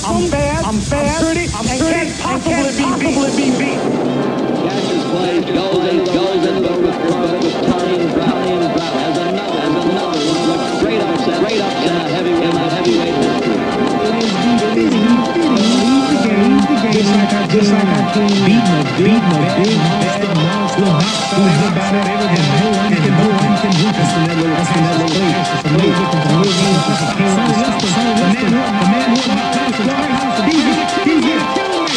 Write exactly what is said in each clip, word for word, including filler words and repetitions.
I'm fast, I'm fast, I'm dirty, I'm and dirty, can't possibly be beat. Catches plays, goes and goes and goes with Italian drought, Italian drought. As another, as another, great upset, great upset in a heavyweight, in a heavyweight history. Just like I just like I came beating a beating a big monster, monster, monster, everybody, everybody, and no one can, no one can do this. And that little, that's that little play. It's amazing, it's amazing. The man, the man who my house, the house, D J, D J, kill me.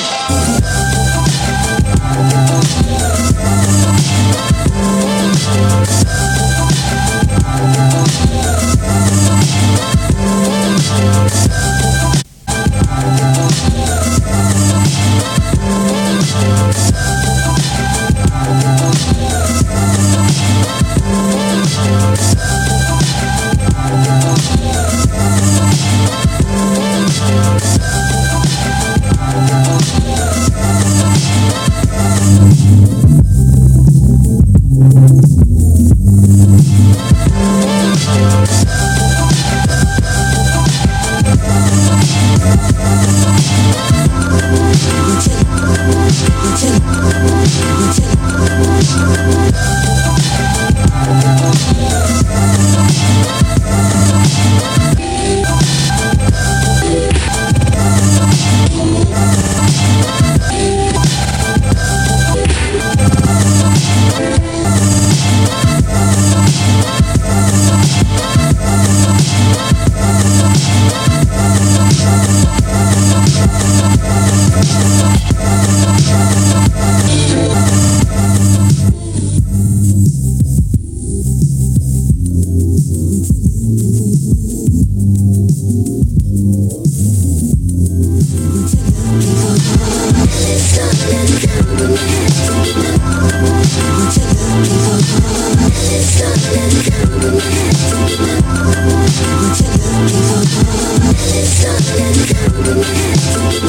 It's